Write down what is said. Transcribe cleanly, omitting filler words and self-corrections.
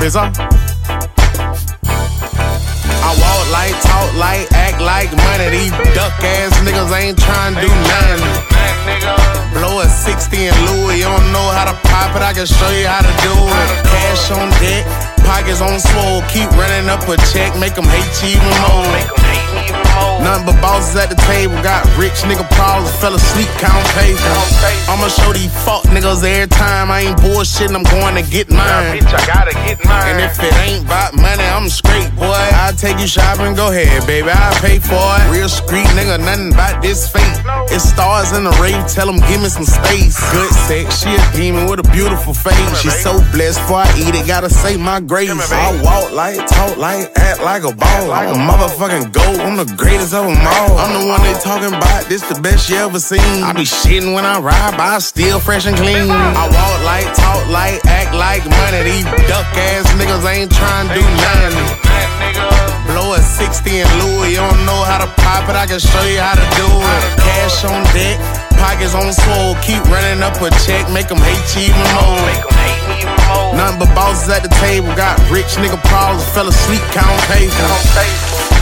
It's all. I walk like, talk like, act like money. These duck ass niggas ain't tryna do nothing. Blow a 60 in Louis, you don't know how to pop it, I can show you how to do it. Cash on deck, pockets on swole, keep running up a check, make them hate you even more. Nothing but bosses at the table, got rich nigga problems, fell asleep, count paper. I'ma show these fuck niggas every time, I ain't bullshitting, I'm going to get mine. Bitch, I gotta get mine. And if it ain't about money, I'm straight, boy. I'll take you shopping, go ahead, baby, I'll pay for it. Real street nigga, nothing about this fate. It's stars in the rave, tell them give me some space. Good sex, she a demon with a beautiful face. She's so blessed before I eat it, gotta say my grace. I walk like, talk like, act like a ball. Like a motherfucking goat, I'm the greatest of them all. I'm the one they talking about, this the best you ever seen. I be shitting when I ride, but I still fresh and clean. I walk like, talk like, act like money. These duck ass niggas ain't tryna do nothing. Blow a 60 in Louis, you don't know how to pop it, I can show you how to do it. Cash on deck, pockets on swole, keep running up a check, make them hate you even more. Nothing but bosses at the table, got rich nigga problems, fell asleep, count paper.